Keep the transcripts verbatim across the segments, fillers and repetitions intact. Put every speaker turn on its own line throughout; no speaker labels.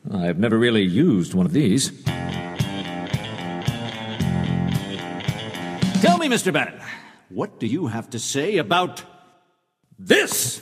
I've never really used one of these. Tell me, Mister Bannon, what do you have to say about this?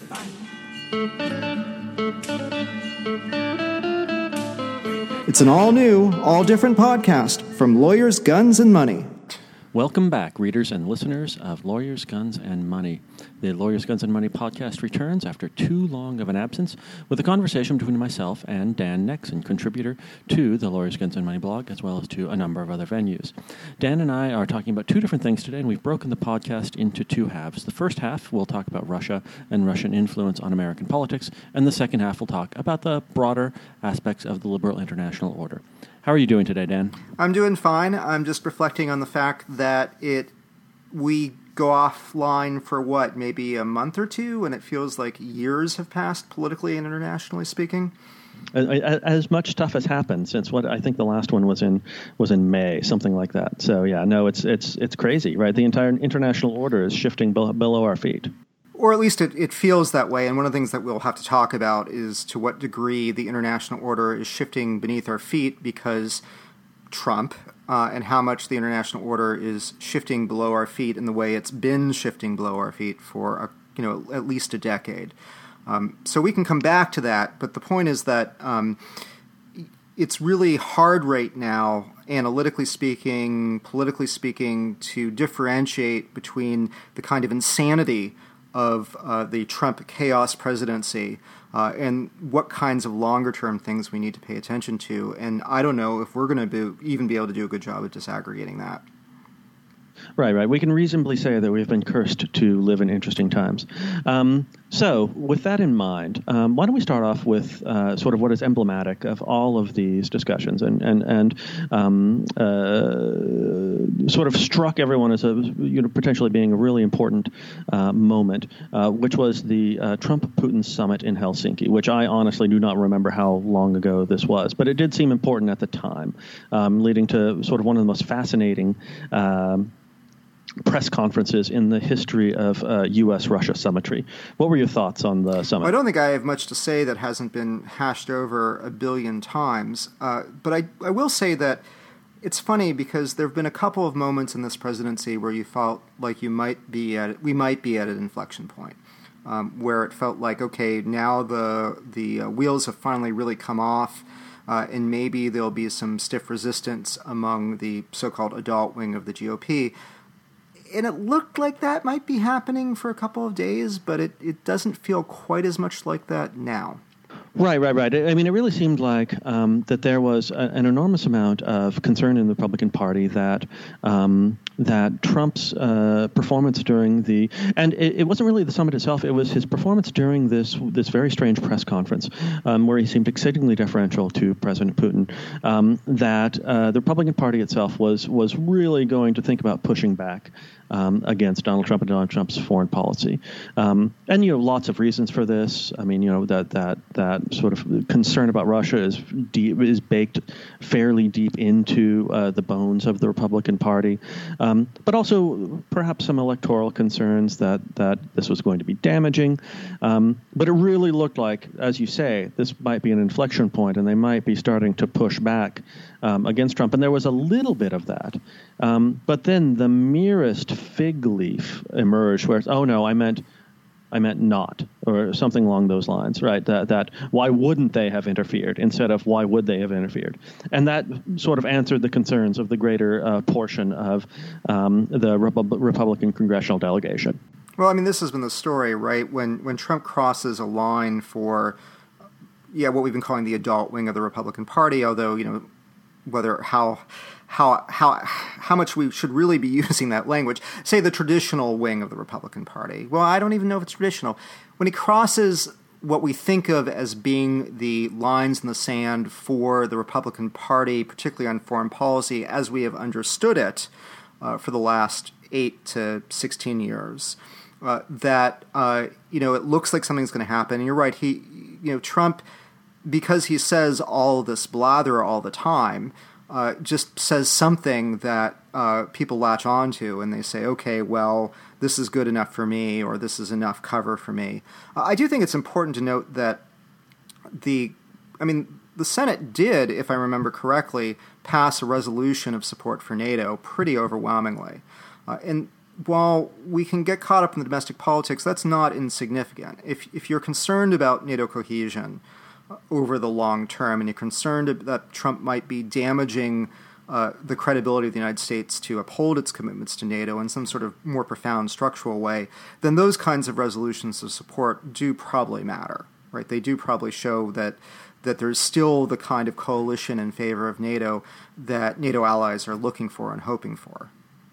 It's an all-new, all-different podcast from Lawyers, Guns, and Money.
Welcome back, readers and listeners of Lawyers, Guns, and Money. The Lawyers, Guns, and Money podcast returns after too long of an absence with a conversation between myself and Dan Nexon, contributor to the Lawyers, Guns, and Money blog, as well as to a number of other venues. Dan and I are talking about two different things today, and we've broken the podcast into two halves. The first half, we'll talk about Russia and Russian influence on American politics, and the second half, we'll talk about the broader aspects of the liberal international order. How are you doing today, Dan?
I'm doing fine. I'm just reflecting on the fact that it we go offline for what, maybe a month or two, and it feels like years have passed politically and internationally speaking.
As much stuff has happened since what I think the last one was in was in May, something like that. So yeah, no, it's it's it's crazy, right? The entire international order is shifting below our feet.
Or at least it, it feels that way. And one of the things that we'll have to talk about is to what degree the international order is shifting beneath our feet because Trump, uh, and how much the international order is shifting below our feet in the way it's been shifting below our feet for a, you know at least a decade. Um, so we can come back to that. But the point is that um, it's really hard right now, analytically speaking, politically speaking, to differentiate between the kind of insanity of uh, the Trump chaos presidency uh, and what kinds of longer-term things we need to pay attention to. And I don't know if we're going to even be able to do a good job of disaggregating that.
Right, right. We can reasonably say that we've been cursed to live in interesting times. Um, so, with that in mind, um, why don't we start off with uh, sort of what is emblematic of all of these discussions and and and um, uh, sort of struck everyone as a you know potentially being a really important uh, moment, uh, which was the uh, Trump-Putin summit in Helsinki, which I honestly do not remember how long ago this was, but it did seem important at the time, um, leading to sort of one of the most fascinating Um, press conferences in the history of uh, U S Russia summitry. What were your thoughts on the summit?
Well, I don't think I have much to say that hasn't been hashed over a billion times. Uh, but I, I will say that it's funny because there have been a couple of moments in this presidency where you felt like you might be at we might be at an inflection point, um, where it felt like, okay, now the the uh, wheels have finally really come off. Uh, and maybe there'll be some stiff resistance among the so-called adult wing of the G O P. And it looked like that might be happening for a couple of days, but it, it doesn't feel quite as much like that now.
Right, right, right. I mean, it really seemed like um, that there was a, an enormous amount of concern in the Republican Party that um, that Trump's uh, performance during the and it, it wasn't really the summit itself; it was his performance during this this very strange press conference um, where he seemed exceedingly deferential to President Putin. Um, that uh, the Republican Party itself was was really going to think about pushing back um, against Donald Trump and Donald Trump's foreign policy, um, and you know, lots of reasons for this. I mean, you know that that that. sort of concern about Russia is deep, is baked fairly deep into uh, the bones of the Republican Party, um, but also perhaps some electoral concerns that, that this was going to be damaging. Um, but it really looked like, as you say, this might be an inflection point, and they might be starting to push back um, against Trump. And there was a little bit of that. Um, but then the merest fig leaf emerged where, it's, oh, no, I meant... I meant not, or something along those lines, right? That, that why wouldn't they have interfered instead of why would they have interfered? And that sort of answered the concerns of the greater uh, portion of um, the Repu- Republican congressional delegation.
Well, I mean, this has been the story, right? When when Trump crosses a line for, yeah, what we've been calling the adult wing of the Republican Party, although, you know, whether how... how how how much we should really be using that language, say the traditional wing of the Republican Party. Well, I don't even know if it's traditional. When he crosses what we think of as being the lines in the sand for the Republican Party, particularly on foreign policy, as we have understood it uh, for the last eight to sixteen years, uh, that, uh, you know, it looks like something's going to happen. And you're right, he, you know, Trump, because he says all this blather all the time, Uh, just says something that uh, people latch on to, and they say, okay, well, this is good enough for me, or this is enough cover for me. Uh, I do think it's important to note that the, I mean, the Senate did, if I remember correctly, pass a resolution of support for NATO pretty overwhelmingly. Uh, and while we can get caught up in the domestic politics, that's not insignificant. If if you're concerned about NATO cohesion over the long term, and you're concerned that Trump might be damaging uh, the credibility of the United States to uphold its commitments to NATO in some sort of more profound structural way, then those kinds of resolutions of support do probably matter, right? They do probably show that that there's still the kind of coalition in favor of NATO that NATO allies are looking for and hoping for.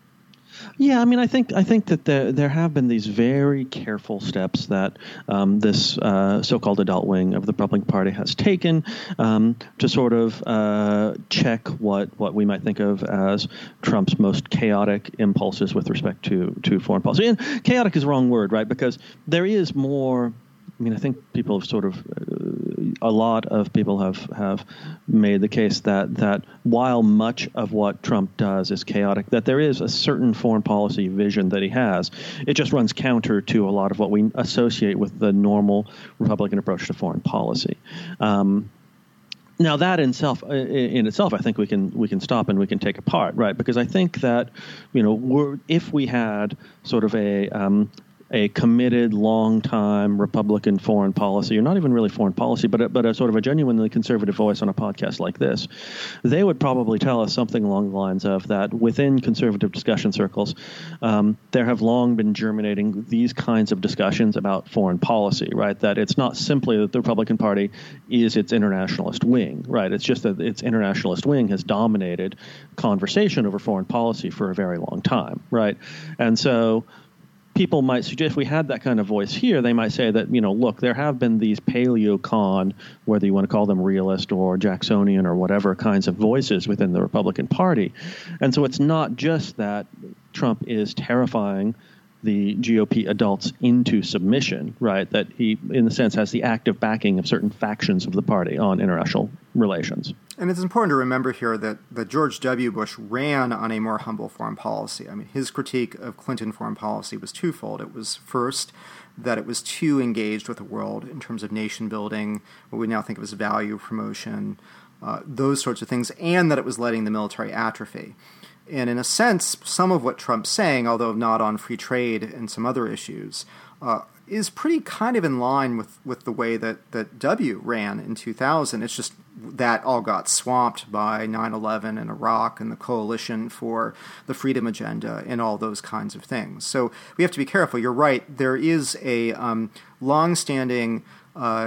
Yeah, I mean, I think I think that there there have been these very careful steps that um, this uh, so-called adult wing of the Republican Party has taken um, to sort of uh, check what, what we might think of as Trump's most chaotic impulses with respect to, to foreign policy. And chaotic is the wrong word, right? Because there is more. I mean, I think people have sort of, uh, a lot of people have, have made the case that, that while much of what Trump does is chaotic, that there is a certain foreign policy vision that he has. It just runs counter to a lot of what we associate with the normal Republican approach to foreign policy. Um, Now, that in itself, in itself, I think we can we can stop and we can take apart, right? Because I think that, you know, we're, if we had sort of a um, a committed, long-time Republican foreign policy, or not even really foreign policy, but a, but a sort of a genuinely conservative voice on a podcast like this, they would probably tell us something along the lines of that within conservative discussion circles, um, there have long been germinating these kinds of discussions about foreign policy, right? That it's not simply that the Republican Party is its internationalist wing, right? It's just that its internationalist wing has dominated conversation over foreign policy for a very long time, right? And so people might suggest, if we had that kind of voice here, they might say that, you know, look, there have been these paleocon, whether you want to call them realist or Jacksonian or whatever kinds of voices within the Republican Party. And so it's not just that Trump is terrifying the G O P adults into submission, right? That he, in a sense, has the active backing of certain factions of the party on international relations.
And it's important to remember here that, that George W. Bush ran on a more humble foreign policy. I mean, his critique of Clinton foreign policy was twofold. It was, first, that it was too engaged with the world in terms of nation building, what we now think of as value promotion, uh, those sorts of things, and that it was letting the military atrophy. And in a sense, some of what Trump's saying, although not on free trade and some other issues, uh, is pretty kind of in line with, with the way that, that W ran in two thousand. It's just that all got swamped by nine eleven and Iraq and the Coalition for the Freedom Agenda and all those kinds of things. So we have to be careful. You're right. There is a um, longstanding, uh,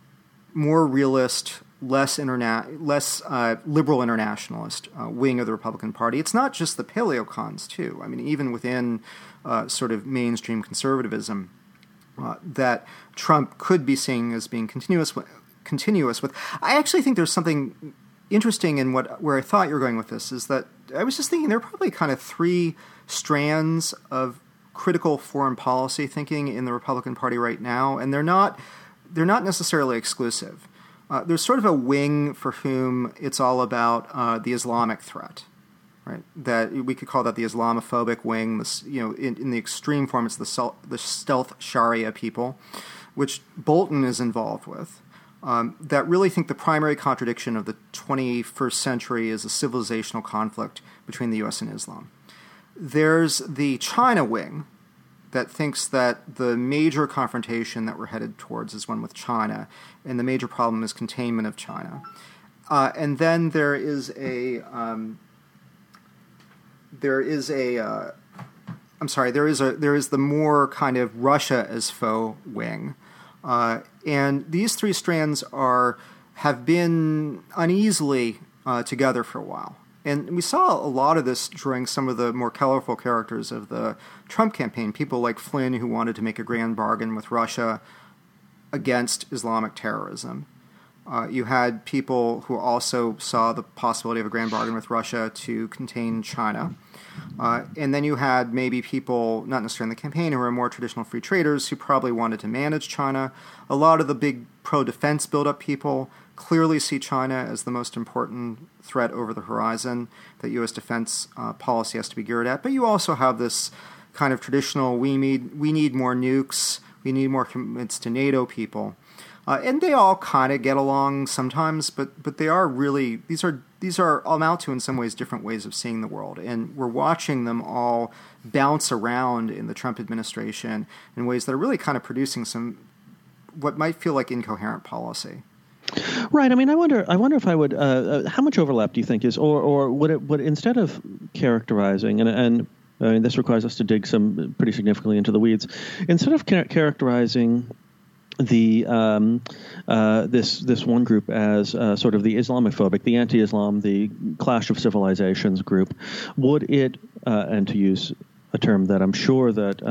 more realist, less interna- less uh, liberal internationalist uh, wing of the Republican Party. It's not just the paleocons, too. I mean, even within uh, sort of mainstream conservatism, uh, that Trump could be seen as being continuous with, continuous with. I actually think there's something interesting in what where I thought you were going with this, is that I was just thinking there are probably kind of three strands of critical foreign policy thinking in the Republican Party right now, and they're not they're not necessarily exclusive. Uh, there's sort of a wing for whom it's all about uh, the Islamic threat, right? That we could call that the Islamophobic wing. This, you know, in, in the extreme form, it's the sel- the stealth Sharia people, which Bolton is involved with. Um, that really think the primary contradiction of the twenty-first century is a civilizational conflict between the U S and Islam. There's the China wing that thinks that the major confrontation that we're headed towards is one with China, and the major problem is containment of China. Uh, and then there is a, um, there is a, uh, I'm sorry, there is a, there is the more kind of Russia as foe wing, uh, and these three strands are have been uneasily uh, together for a while. And we saw a lot of this during some of the more colorful characters of the Trump campaign, people like Flynn who wanted to make a grand bargain with Russia against Islamic terrorism. Uh, you had people who also saw the possibility of a grand bargain with Russia to contain China. Uh, and then you had maybe people, not necessarily in the campaign, who were more traditional free traders who probably wanted to manage China. A lot of the big pro-defense build-up people clearly see China as the most important threat over the horizon that U S defense uh, policy has to be geared at. But you also have this kind of traditional, we need we need more nukes, we need more commitments to NATO people. Uh, and they all kind of get along sometimes, but but they are really these are these are amount to in some ways different ways of seeing the world, and we're watching them all bounce around in the Trump administration in ways that are really kind of producing some what might feel like incoherent policy.
Right. I mean, I wonder. I wonder if I would. Uh, uh, how much overlap do you think is, or or would it would instead of characterizing and and I mean, this requires us to dig some pretty significantly into the weeds, instead of char- characterizing the um, uh, this this one group as uh, sort of the Islamophobic, the anti-Islam, the clash of civilizations group, would it, uh, and to use a term that I'm sure that,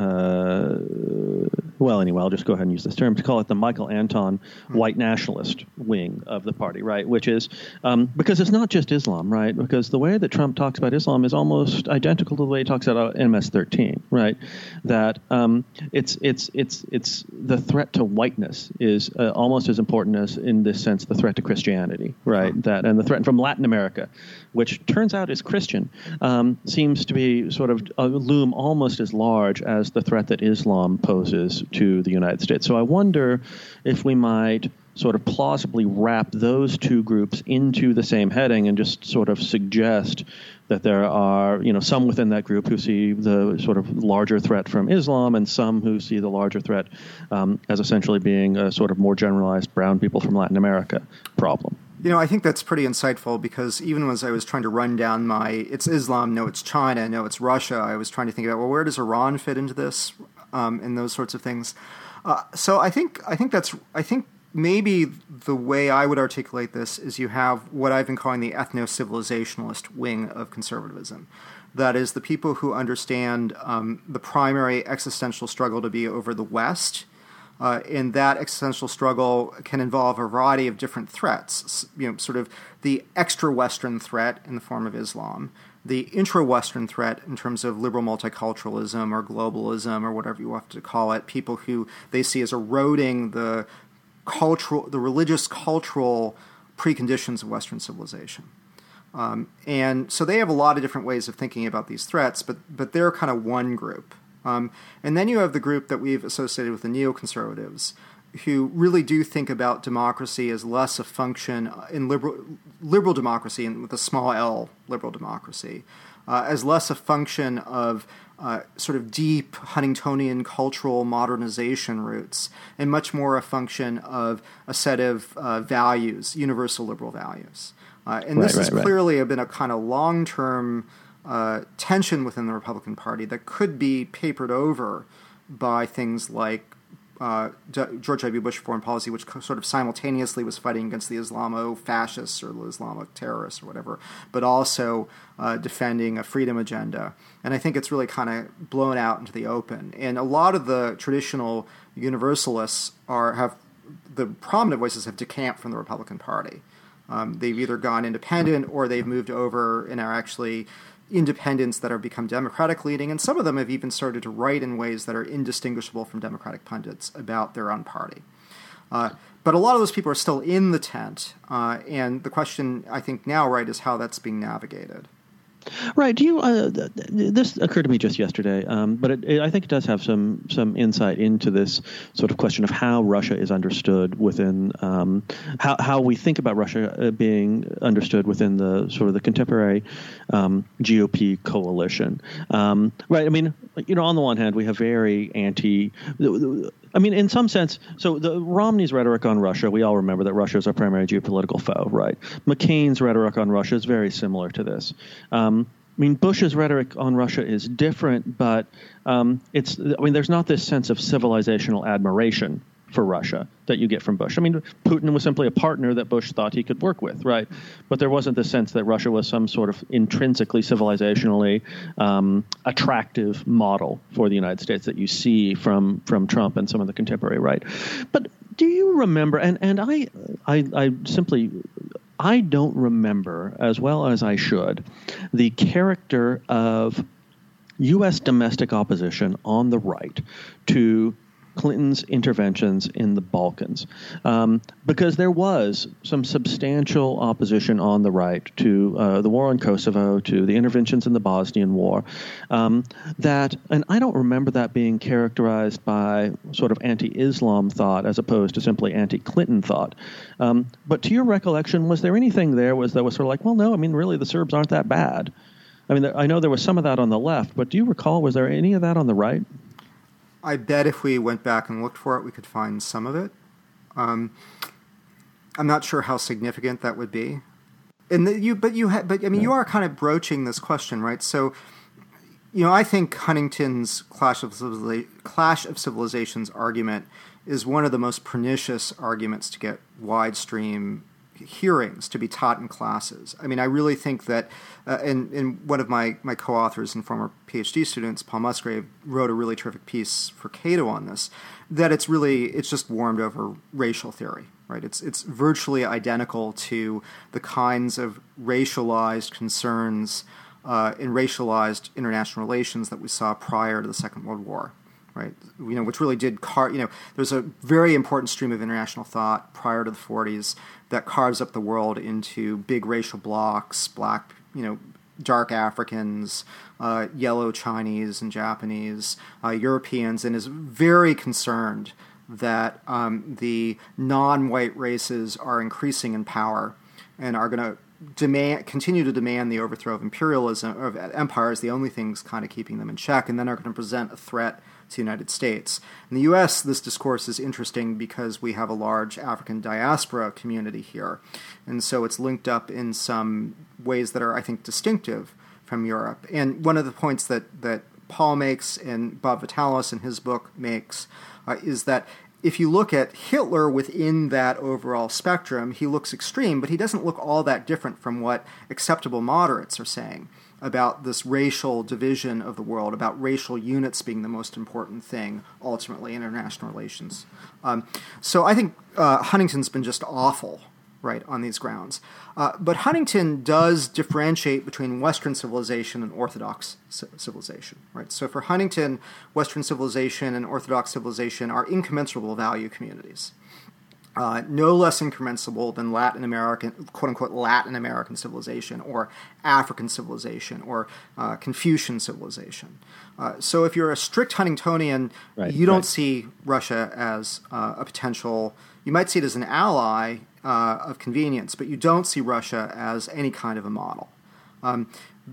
uh, well, anyway, I'll just go ahead and use this term to call it the Michael Anton white nationalist wing of the party, right? Which is, um, because it's not just Islam, right? Because the way that Trump talks about Islam is almost identical to the way he talks about M S thirteen, right? That um, it's it's it's it's the threat to whiteness is uh, almost as important as, in this sense, the threat to Christianity, right? That and the threat from Latin America, which turns out is Christian, um, seems to be sort of a loom almost as large as the threat that Islam poses to the United States. So I wonder if we might sort of plausibly wrap those two groups into the same heading and just sort of suggest that there are, you know, some within that group who see the sort of larger threat from Islam and some who see the larger threat um, as essentially being a sort of more generalized brown people from Latin America problem.
You know, I think that's pretty insightful because even as I was trying to run down my, it's Islam, no, it's China, no, it's Russia, I was trying to think about, well, where does Iran fit into this, um, and those sorts of things. Uh, so I think I think that's I think maybe the way I would articulate this is you have what I've been calling the ethno-civilizationalist wing of conservatism. That is the people who understand um, the primary existential struggle to be over the West. Uh, and that existential struggle can involve a variety of different threats, you know, sort of the extra-Western threat in the form of Islam, the intra-Western threat in terms of liberal multiculturalism or globalism or whatever you have to call it, people who they see as eroding the cultural, the religious cultural preconditions of Western civilization. Um, and so they have a lot of different ways of thinking about these threats, but but they're kind of one group. Um, and then you have the group that we've associated with the neoconservatives, who really do think about democracy as less a function in liberal liberal democracy, and with a small L, liberal democracy, uh, as less a function of uh, sort of deep Huntingtonian cultural modernization roots, and much more a function of a set of uh, values, universal liberal values. Uh, and
right,
this
right,
has
right.
clearly been a kind of long-term Uh, tension within the Republican Party that could be papered over by things like uh, George W. Bush foreign policy, which sort of simultaneously was fighting against the Islamo-fascists or the Islamic terrorists or whatever, but also uh, defending a freedom agenda. And I think it's really kind of blown out into the open. And a lot of the traditional universalists are have the prominent voices have decamped from the Republican Party. Um, they've either gone independent or they've moved over and are actually independents that have become Democratic leading, and some of them have even started to write in ways that are indistinguishable from Democratic pundits about their own party. Uh, but a lot of those people are still in the tent, uh, and the question, I think now, right, is how that's being navigated.
Right. Do you? Uh, th- this occurred to me just yesterday, um, but it, it, I think it does have some some insight into this sort of question of how Russia is understood within um, how how we think about Russia being understood within the sort of the contemporary um, G O P coalition. Um, right. I mean, you know, on the one hand, we have very anti. I mean, in some sense, so the Romney's rhetoric on Russia, we all remember that Russia is our primary geopolitical foe, right? McCain's rhetoric on Russia is very similar to this. Um, I mean, Bush's rhetoric on Russia is different, but um, it's, I mean, there's not this sense of civilizational admiration for Russia that you get from Bush. I mean, Putin was simply a partner that Bush thought he could work with, right? But there wasn't the sense that Russia was some sort of intrinsically civilizationally um, attractive model for the United States that you see from from Trump and some of the contemporary right. But do you remember? And and I I, I simply. I don't remember as well as I should the character of U S domestic opposition on the right to Clinton's interventions in the Balkans, um, because there was some substantial opposition on the right to uh, the war in Kosovo, to the interventions in the Bosnian War, um, that, and I don't remember that being characterized by sort of anti-Islam thought as opposed to simply anti-Clinton thought. Um, but to your recollection, was there anything there was that was sort of like, well, no, I mean, really, the Serbs aren't that bad? I mean, I know there was some of that on the left, but do you recall, was there any of that on the right?
I bet if we went back and looked for it, we could find some of it. Um, I'm not sure how significant that would be. And the, you, but you, ha- but I mean, you are kind of broaching this question, right? So, you know, I think Huntington's Clash of Civiliza- Clash of Civilizations argument is one of the most pernicious arguments to get wide-stream hearings to be taught in classes. I mean, I really think that, uh, and, and one of my, my co-authors and former PhD students, Paul Musgrave, wrote a really terrific piece for Cato on this, that it's really, it's just warmed over racial theory, right? It's, it's virtually identical to the kinds of racialized concerns uh, in racialized international relations that we saw prior to the Second World War. Right, you know, which really did car. You know, there's a very important stream of international thought prior to the forties that carves up the world into big racial blocks: black, you know, dark Africans, uh, yellow Chinese and Japanese, uh, Europeans, and is very concerned that um, the non-white races are increasing in power and are going to demand, continue to demand the overthrow of imperialism, of empires, the only things kind of keeping them in check, and then are going to present a threat to the United States. In the U S, this discourse is interesting because we have a large African diaspora community here, and so it's linked up in some ways that are, I think, distinctive from Europe. And one of the points that, that Paul makes and Bob Vitalis in his book makes uh, is that if you look at Hitler within that overall spectrum, he looks extreme, but he doesn't look all that different from what acceptable moderates are saying about this racial division of the world, about racial units being the most important thing, ultimately, in international relations. Um, so I think uh, Huntington's been just awful, right, on these grounds. Uh, but Huntington does differentiate between Western civilization and Orthodox civilization, right? So for Huntington, Western civilization and Orthodox civilization are incommensurable value communities. Uh, no less incommensurable than Latin American, quote-unquote, Latin American civilization or African civilization or uh, Confucian civilization. Uh, so if you're a strict Huntingtonian, right, you don't right. see Russia as uh, a potential, you might see it as an ally uh, of convenience, but you don't see Russia as any kind of a model. Um,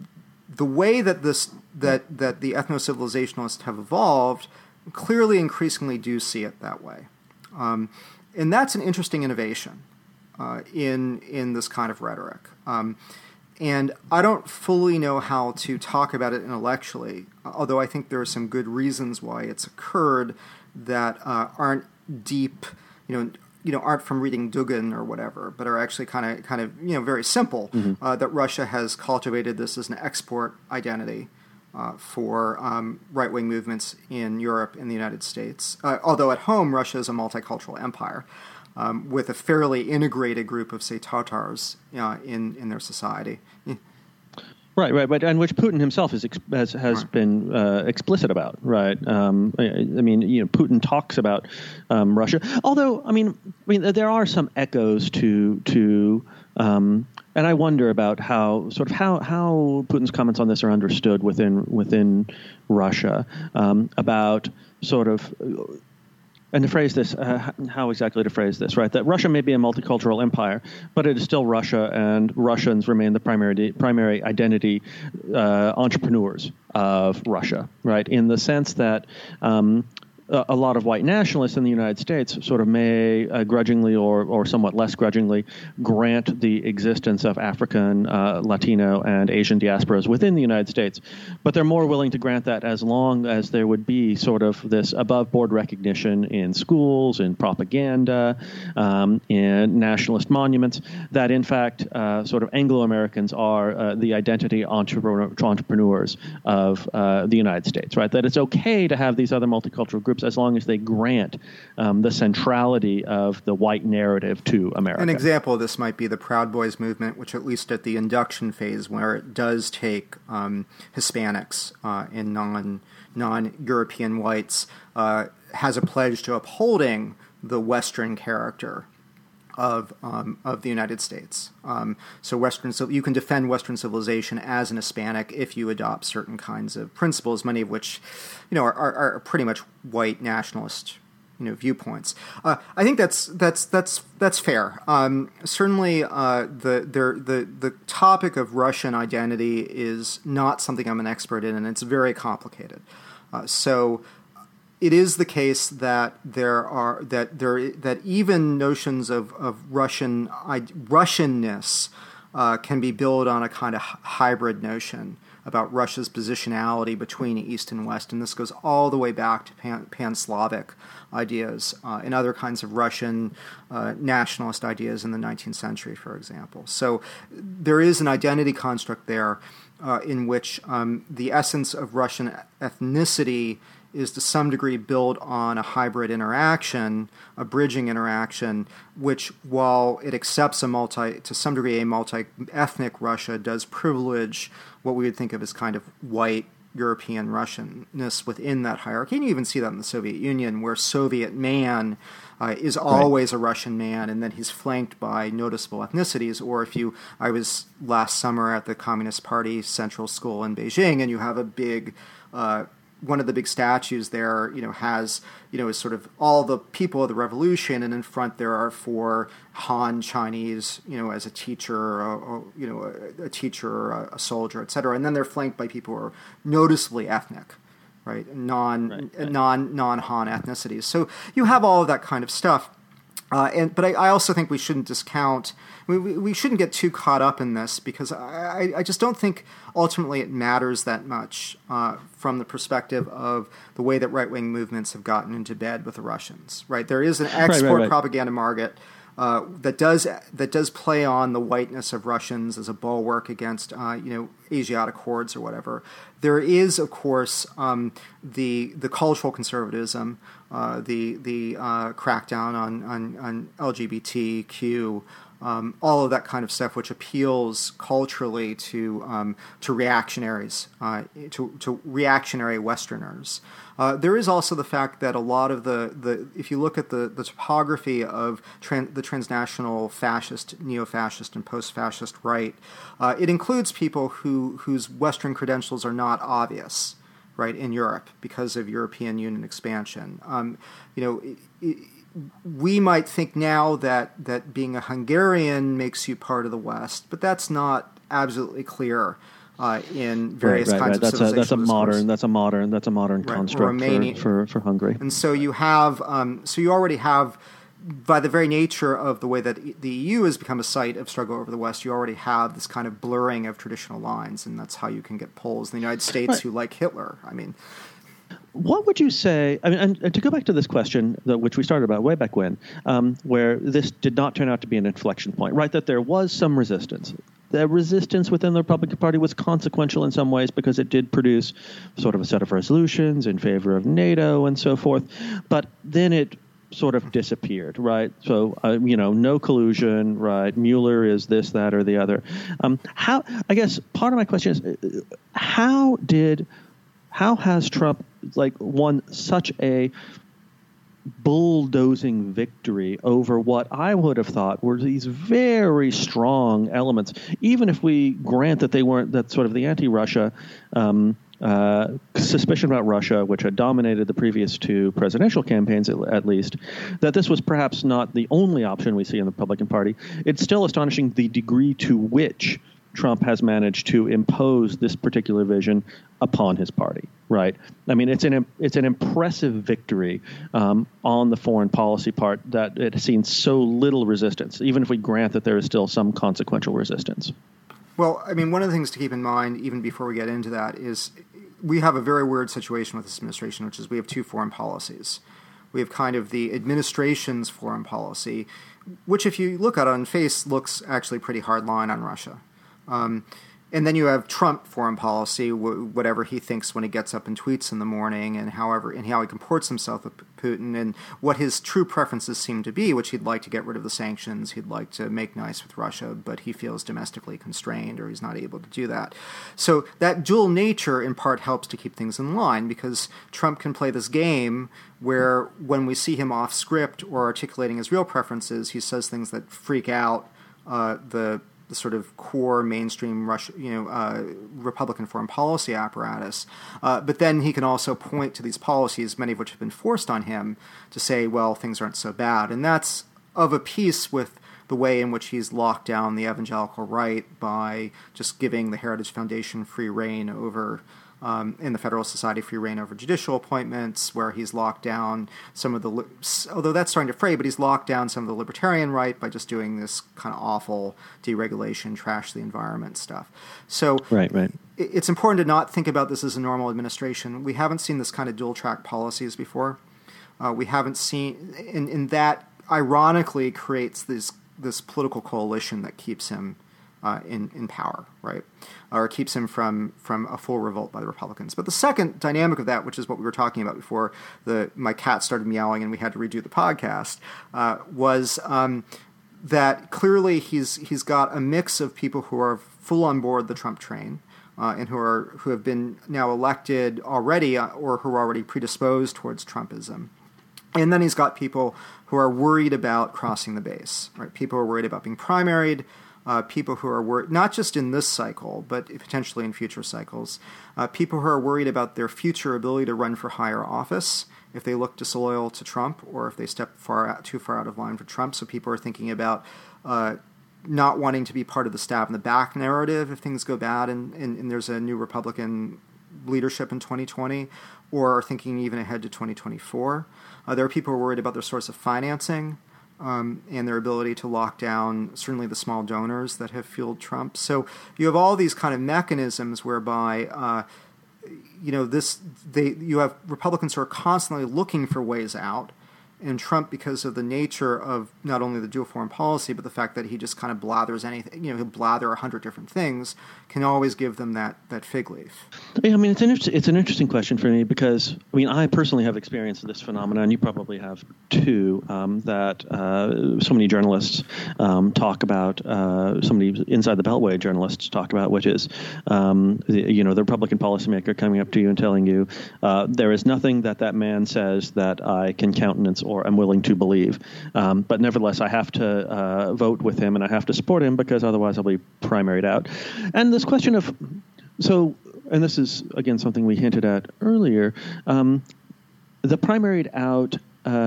the way that this that, that the ethno-civilizationalists have evolved clearly increasingly do see it that way. Um, And that's an interesting innovation uh, in in this kind of rhetoric. Um, and I don't fully know how to talk about it intellectually, although I think there are some good reasons why it's occurred that uh, aren't deep, you know, you know, aren't from reading Dugin or whatever, but are actually kind of kind of you know very simple. Mm-hmm. Uh, that Russia has cultivated this as an export identity. Uh, for um, right-wing movements in Europe and the United States. Uh, although at home, Russia is a multicultural empire um, with a fairly integrated group of, say, Tatars uh, in, in their society. Yeah.
Right, right, but and which Putin himself is, has has right. been uh, explicit about, right? Um, I, I mean, you know, Putin talks about um, Russia. Although, I mean, I mean, there are some echoes to to. Um, And I wonder about how sort of how, how Putin's comments on this are understood within within Russia um, about sort of, and to phrase this, uh, how exactly to phrase this, right? That Russia may be a multicultural empire, but it is still Russia, and Russians remain the primary primary identity uh, entrepreneurs of Russia, right? In the sense that. Um, A lot of white nationalists in the United States sort of may uh, grudgingly or, or somewhat less grudgingly grant the existence of African, uh, Latino, and Asian diasporas within the United States. But they're more willing to grant that as long as there would be sort of this above-board recognition in schools, in propaganda, um, in nationalist monuments, that in fact uh, sort of Anglo-Americans are uh, the identity entrepreneur, entrepreneurs of uh, the United States, right? That it's okay to have these other multicultural groups as long as they grant um, the centrality of the white narrative to America.
An example of this might be the Proud Boys movement, which at least at the induction phase, where it does take um, Hispanics uh, and non, non-European whites, uh, has a pledge to upholding the Western character of um, of the United States. Um, so Western, so you can defend Western civilization as an Hispanic if you adopt certain kinds of principles, many of which, you know, are, are, are pretty much white nationalist, you know, viewpoints. Uh, I think that's that's that's that's fair. Um, certainly, uh, the the the the topic of Russian identity is not something I'm an expert in, and it's very complicated. Uh, so. It is the case that there are that there that even notions of of Russian Russianness uh, can be built on a kind of hybrid notion about Russia's positionality between East and West, and this goes all the way back to pan, pan-Slavic ideas uh, and other kinds of Russian uh, nationalist ideas in the nineteenth century, for example. So there is an identity construct there uh, in which um, the essence of Russian ethnicity is to some degree built on a hybrid interaction, a bridging interaction, which, while it accepts a multi, to some degree, a multi-ethnic Russia, does privilege what we would think of as kind of white European Russianness within that hierarchy. And you even see that in the Soviet Union, where Soviet man uh, is always right. a Russian man, and then he's flanked by noticeable ethnicities. Or if you, I was last summer at the Communist Party Central School in Beijing, and you have a big uh, one of the big statues there, you know, has, you know, is sort of all the people of the revolution, and in front there are four Han Chinese, you know, as a teacher, or, or, you know, a, a teacher, or a soldier, et cetera. And then they're flanked by people who are noticeably ethnic, right? Non, right, right. non, non-Han ethnicities. So you have all of that kind of stuff. Uh, and but I, I also think we shouldn't discount. We, we, we shouldn't get too caught up in this, because I, I just don't think ultimately it matters that much uh, from the perspective of the way that right-wing movements have gotten into bed with the Russians. Right, there is an export right, right, right. propaganda market uh, that does that does play on the whiteness of Russians as a bulwark against uh, you know Asiatic hordes or whatever. There is, of course, um, the the cultural conservatism, uh, the the uh, crackdown on, on, on L G B T Q, um, all of that kind of stuff, which appeals culturally to um, to reactionaries, uh, to to reactionary Westerners. Uh, there is also the fact that a lot of the, the if you look at the, the topography of tran- the transnational fascist, neo-fascist, and post-fascist right, uh, it includes people who whose Western credentials are not obvious, right, in Europe because of European Union expansion. Um, you know, it, it, we might think now that that being a Hungarian makes you part of the West, but that's not absolutely clear. Uh, in various
right, right,
kinds
right.
of
that's
civilization.
A, that's a modern. That's a modern. That's a modern right. construct for, for, for Hungary.
And so you have. Um, so you already have, by the very nature of the way that the E U has become a site of struggle over the West, you already have this kind of blurring of traditional lines, and that's how you can get Poles in the United States right. who like Hitler. I mean.
What would you say, I mean, and, and to go back to this question, that, which we started about way back when, um, where this did not turn out to be an inflection point, right, that there was some resistance. The resistance within the Republican Party was consequential in some ways because it did produce sort of a set of resolutions in favor of NATO and so forth, but then it sort of disappeared, right? So, uh, you know, no collusion, right? Mueller is this, that, or the other. Um, how, I guess part of my question is, how did... How has Trump like won such a bulldozing victory over what I would have thought were these very strong elements, even if we grant that they weren't that sort of the anti-Russia um, uh, suspicion about Russia, which had dominated the previous two presidential campaigns, at, at least, that this was perhaps not the only option we see in the Republican Party. It's still astonishing the degree to which Trump has managed to impose this particular vision upon his party, right? I mean, it's an it's an impressive victory um, on the foreign policy part that it has seen so little resistance, even if we grant that there is still some consequential resistance.
Well, I mean, one of the things to keep in mind, even before we get into that, is we have a very weird situation with this administration, which is we have two foreign policies. We have kind of the administration's foreign policy, which if you look at it on face, looks actually pretty hard line on Russia. Um, and then you have Trump foreign policy, wh- whatever he thinks when he gets up and tweets in the morning, and however and how he comports himself with Putin, and what his true preferences seem to be, which he'd like to get rid of the sanctions, he'd like to make nice with Russia, but he feels domestically constrained or he's not able to do that. So that dual nature in part helps to keep things in line, because Trump can play this game where when we see him off script or articulating his real preferences, he says things that freak out uh, the the sort of core mainstream Russia, you know, uh, Republican foreign policy apparatus. Uh, but then he can also point to these policies, many of which have been forced on him, to say, well, things aren't so bad. And that's of a piece with the way in which he's locked down the evangelical right by just giving the Heritage Foundation free reign over Um, in the Federalist Society, free reign over judicial appointments, where he's locked down some of the, although that's starting to fray, but he's locked down some of the libertarian right by just doing this kind of awful deregulation, trash the environment stuff. So
right, right.
It's important to not think about this as a normal administration. We haven't seen this kind of dual track policies before. Uh, we haven't seen, and, and that ironically creates this this political coalition that keeps him Uh, in, in power, right? Or keeps him from from a full revolt by the Republicans. But the second dynamic of that, which is what we were talking about before the my cat started meowing and we had to redo the podcast, uh, was um, that clearly he's he's got a mix of people who are full on board the Trump train uh, and who are who have been now elected already uh, or who are already predisposed towards Trumpism. And then he's got people who are worried about crossing the base, right? People who are worried about being primaried. Uh, people who are worried, not just in this cycle, but potentially in future cycles, uh, people who are worried about their future ability to run for higher office if they look disloyal to Trump or if they step far out, too far out of line for Trump. So people are thinking about uh, not wanting to be part of the stab in the back narrative if things go bad and, and, and there's a new Republican leadership in twenty twenty, or are thinking even ahead to twenty twenty-four. Uh, there are people who are worried about their source of financing. Um, and their ability to lock down certainly the small donors that have fueled Trump. So you have all these kind of mechanisms whereby, uh, you know, this they you have Republicans who are constantly looking for ways out, and Trump, because of the nature of not only the dual foreign policy, but the fact that he just kind of blathers anything, you know, he'll blather a hundred different things, can always give them that that fig leaf.
Yeah, I mean, it's an inter- it's an interesting question for me because, I mean, I personally have experienced this phenomenon, you probably have too, um, that uh, so many journalists um, talk about, uh, so many inside the Beltway journalists talk about, which is, um, the, you know, the Republican policymaker coming up to you and telling you, uh, there is nothing that that man says that I can countenance or I'm willing to believe. Um, but nevertheless, I have to uh, vote with him and I have to support him because otherwise I'll be primaried out. And this question of, so, and this is, again, something we hinted at earlier, um, the primaried out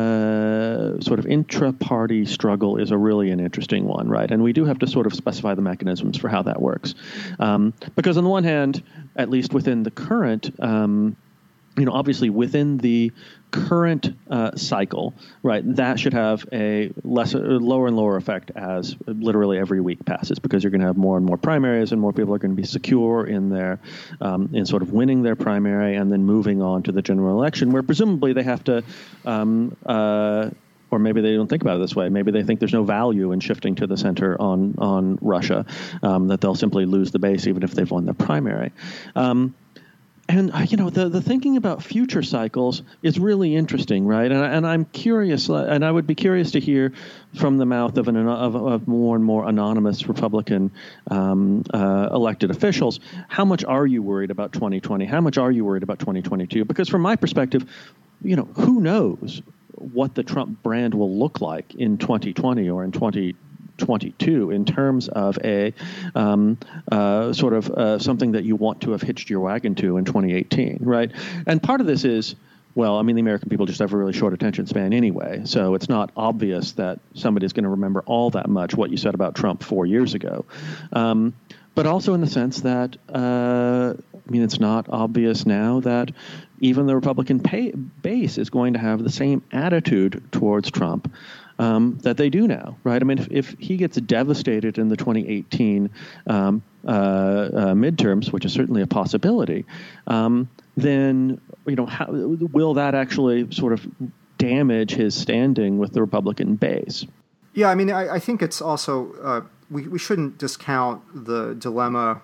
uh, sort of intra-party struggle is a really an interesting one, right? And we do have to sort of specify the mechanisms for how that works. Um, because on the one hand, at least within the current um you know, obviously within the current uh, cycle, right, that should have a lesser, lower and lower effect as literally every week passes, because you're going to have more and more primaries and more people are going to be secure in their, um, in sort of winning their primary and then moving on to the general election, where presumably they have to, um, uh, or maybe they don't think about it this way. Maybe they think there's no value in shifting to the center on on Russia, um, that they'll simply lose the base even if they've won their primary. Um, And, you know, the, the thinking about future cycles is really interesting, right? And, and I'm curious, and I would be curious to hear from the mouth of, an, of, of more and more anonymous Republican um, uh, elected officials, how much are you worried about twenty twenty? How much are you worried about twenty twenty-two? Because from my perspective, you know, who knows what the Trump brand will look like in twenty twenty or in twenty twenty-two in terms of a um, uh, sort of uh, something that you want to have hitched your wagon to in twenty eighteen, right? And part of this is, well, I mean, the American people just have a really short attention span anyway, so it's not obvious that somebody's going to remember all that much what you said about Trump four years ago. Um, but also in the sense that, uh, I mean, it's not obvious now that even the Republican pay- base is going to have the same attitude towards Trump Um, that they do now, right? I mean, if, if he gets devastated in the twenty eighteen um, uh, uh, midterms, which is certainly a possibility, um, then, you know, how, will that actually sort of damage his standing with the Republican base?
Yeah, I mean, I, I think it's also, uh, we, we shouldn't discount the dilemma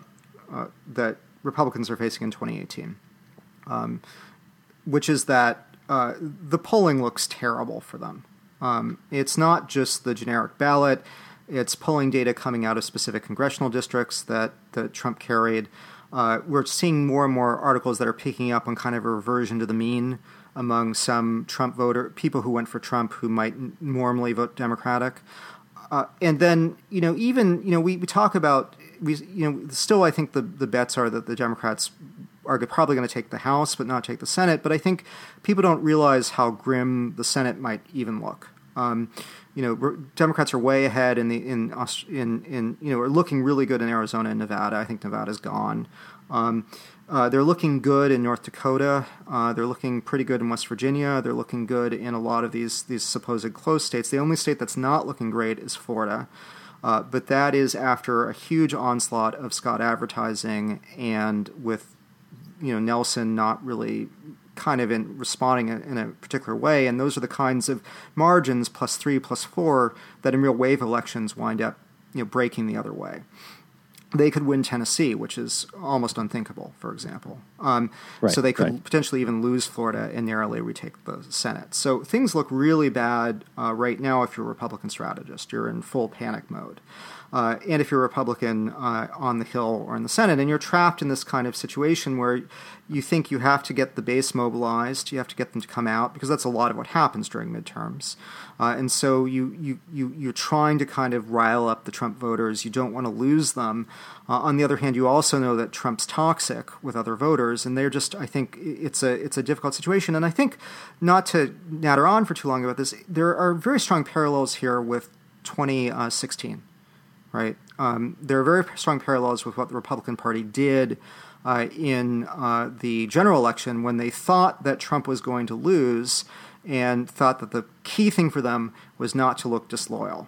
uh, that Republicans are facing in twenty eighteen, um, which is that uh, the polling looks terrible for them. Um, it's not just the generic ballot. It's polling data coming out of specific congressional districts that, that Trump carried. Uh, we're seeing more and more articles that are picking up on kind of a reversion to the mean among some Trump voter, people who went for Trump who might normally vote Democratic. Uh, and then, you know, even, you know, we, we talk about, we, you know, still I think the, the bets are that the Democrats are probably going to take the House but not take the Senate. But I think people don't realize how grim the Senate might even look. Um, you know, Democrats are way ahead in the in in in you know are looking really good in Arizona and Nevada. I think Nevada's gone. Um, uh, they're looking good in North Dakota. Uh, they're looking pretty good in West Virginia. They're looking good in a lot of these these supposed close states. The only state that's not looking great is Florida, uh, but that is after a huge onslaught of Scott advertising and with you know Nelson not really kind of in responding in a particular way, and those are the kinds of margins plus three plus four that in real wave elections wind up you know breaking the other way. They could win Tennessee, which is almost unthinkable, for example. Um, right, so they could right. potentially even lose Florida and narrowly retake the Senate. So things look really bad uh, right now if you're a Republican strategist. You're in full panic mode. Uh, and if you're a Republican uh, on the Hill or in the Senate, and you're trapped in this kind of situation where you think you have to get the base mobilized, you have to get them to come out, because that's a lot of what happens during midterms. Uh, and so you, you, you, you're trying to kind of rile up the Trump voters. You don't want to lose them. Uh, on the other hand, you also know that Trump's toxic with other voters, and they're just, I think it's a it's a difficult situation. And I think, not to natter on for too long about this, there are very strong parallels here with twenty sixteen. Right, um, there are very strong parallels with what the Republican Party did uh, in uh, the general election when they thought that Trump was going to lose and thought that the key thing for them was not to look disloyal,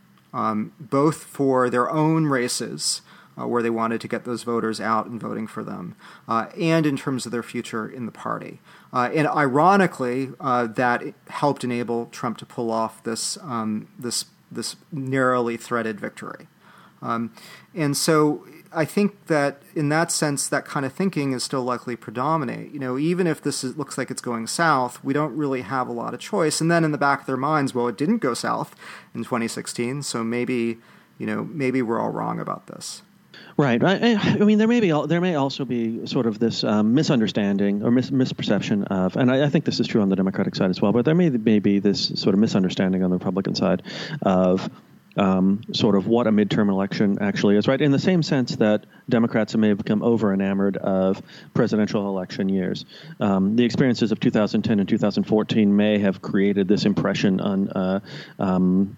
um, both for their own races, uh, where they wanted to get those voters out and voting for them, uh, and in terms of their future in the party. Uh, and ironically, uh, that helped enable Trump to pull off this um, this this narrowly threaded victory. Um, and so I think that in that sense, that kind of thinking is still likely to predominate. You know, even if this is, looks like it's going south, we don't really have a lot of choice. And then in the back of their minds, well, it didn't go south in twenty sixteen, so maybe, you know, maybe we're all wrong about this.
Right. I, I mean, there may be there may also be sort of this um, misunderstanding or mis- misperception of, and I, I think this is true on the Democratic side as well, but there may, may be this sort of misunderstanding on the Republican side of Um, sort of what a midterm election actually is, right? In the same sense that Democrats may have become over-enamored of presidential election years. Um, the experiences of two thousand ten and two thousand fourteen may have created this impression on uh, um,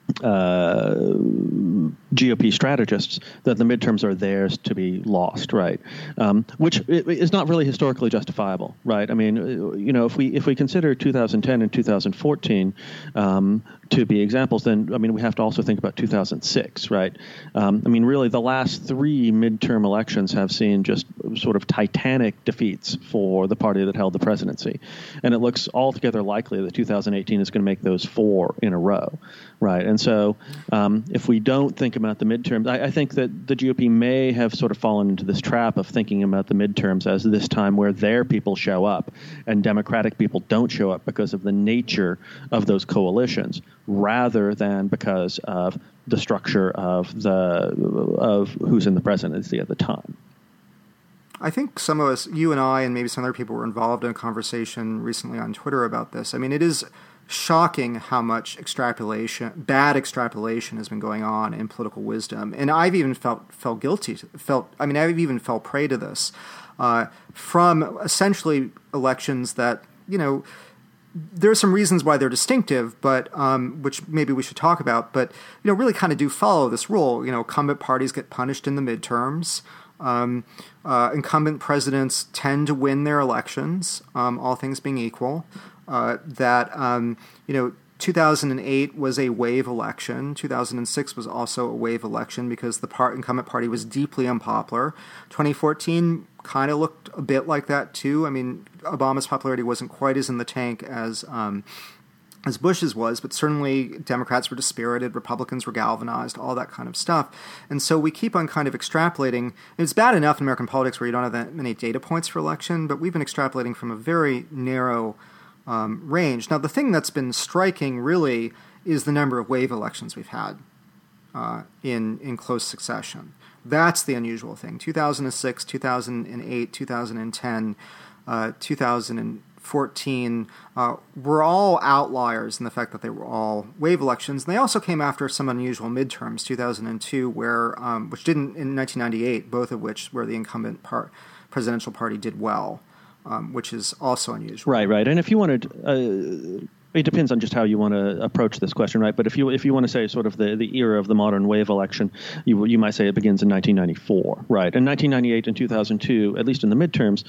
uh, G O P strategists that the midterms are theirs to be lost, right? Um, which is not really historically justifiable, right? I mean, you know, if we if we consider two thousand ten and two thousand fourteen um, to be examples, then I mean we have to also think about two thousand six, right? Um, I mean, really, the last three midterm elections have seen just sort of titanic defeats for the party that held the presidency, and it looks altogether likely that two thousand eighteen is going to make those four in a row, right? And so, um, if we don't think about the midterms, I, I think that the G O P may have sort of fallen into this trap of thinking about the midterms as this time where their people show up and Democratic people don't show up because of the nature of those coalitions, rather than because of the structure of the of who's in the presidency at the time.
I think some of us, you and I, and maybe some other people, were involved in a conversation recently on Twitter about this. I mean, it is shocking how much extrapolation, bad extrapolation, has been going on in political wisdom, and I've even felt felt guilty. Felt, I mean, I've even fell prey to this uh, from essentially elections that, you know, there are some reasons why they're distinctive, but um, which maybe we should talk about. But you know, really kind of do follow this rule. You know, incumbent parties get punished in the midterms. Um, uh, incumbent presidents tend to win their elections, um, all things being equal. Uh, that, um, you know, two thousand eight was a wave election. two thousand six was also a wave election because the part, incumbent party was deeply unpopular. twenty fourteen kind of looked a bit like that, too. I mean, Obama's popularity wasn't quite as in the tank as um, as Bush's was, but certainly Democrats were dispirited, Republicans were galvanized, all that kind of stuff. And so we keep on kind of extrapolating. It's bad enough in American politics where you don't have that many data points for election, but we've been extrapolating from a very narrow um, range. Now, the thing that's been striking really is the number of wave elections we've had uh, in, in close succession. That's the unusual thing. two thousand six, two thousand eight, two thousand ten, uh, two thousand fourteen uh, were all outliers in the fact that they were all wave elections. And they also came after some unusual midterms, two thousand two, where um, which didn't in nineteen ninety-eight, both of which where the incumbent par- presidential party did well, um, which is also unusual.
Right, right. And if you wanted, uh, it depends on just how you want to approach this question, right? But if you if you want to say sort of the, the era of the modern wave election, you you might say it begins in nineteen ninety-four, right? In nineteen ninety-eight and two thousand two, at least in the midterms,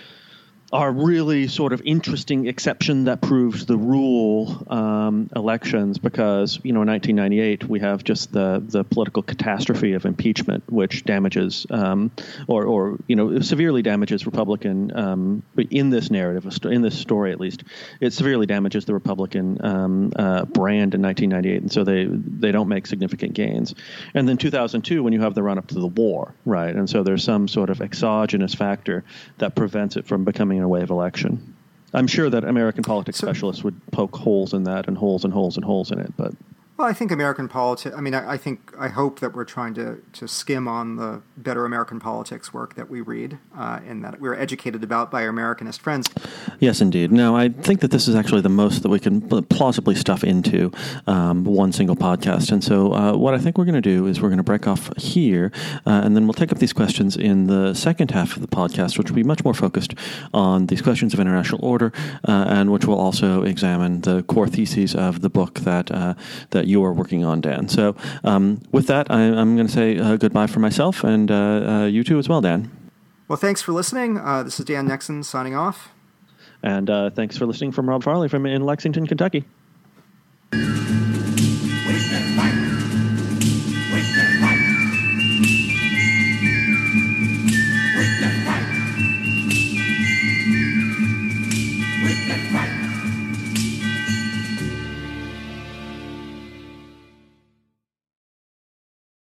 are really sort of interesting exception that proves the rule um, elections because, you know, in nineteen ninety-eight, we have just the, the political catastrophe of impeachment, which damages um, or, or, you know, severely damages Republican, um, in this narrative, in this story at least, it severely damages the Republican um, uh, brand in nineteen ninety-eight. And so they, they don't make significant gains. And then two thousand two, when you have the run up to the war, right? And so there's some sort of exogenous factor that prevents it from becoming a wave election. I'm sure that American politics so, specialists would poke holes in that and holes and holes and holes in it, but
well, I think American politics. I mean, I, I think I hope that we're trying to, to skim on the better American politics work that we read uh, and that we're educated about by our Americanist friends.
Yes, indeed. No, I think that this is actually the most that we can plausibly stuff into um, one single podcast. And so, uh, what I think we're going to do is we're going to break off here, uh, and then we'll take up these questions in the second half of the podcast, which will be much more focused on these questions of international order, uh, and which will also examine the core theses of the book that uh, that you are working on, Dan. So um, with that, I, I'm going to say uh, goodbye for myself and uh, uh, you too as well, Dan.
Well, thanks for listening. Uh, this is Dan Nexon signing off.
And uh, thanks for listening from Rob Farley from in Lexington, Kentucky.